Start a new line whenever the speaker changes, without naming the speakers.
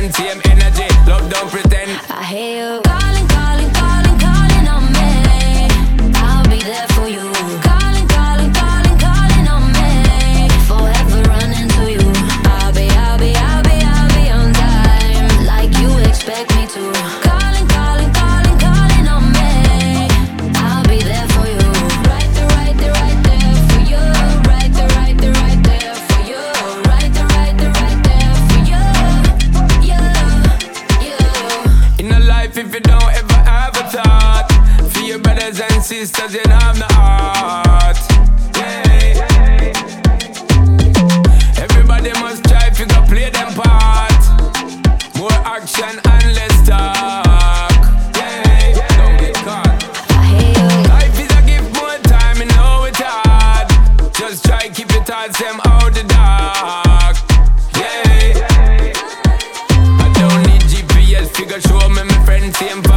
friend, same energy. Love don't pretend.
I hear you calling, calling, calling, calling on me. I'll be there for you. Calling, calling, calling, calling on me. Forever running to you. I'll be on time, like you expect me to. Calling, calling, calling, calling on me. I'll be there for you. Right there, right there, right there for you. Right there, right there, right there for you. Right there, right there, right there for you.
In a life, if you don't ever have a thought for your brothers and sisters, you don't have no heart. Yeah. Everybody must try if you go play them part. More action and less talk. Yeah. Don't get caught.
I hear you.
Life is a gift, more time, you know it's hard. Just try keep your thoughts them out the dark. Yeah. I don't need GPS, figure show me my friend same.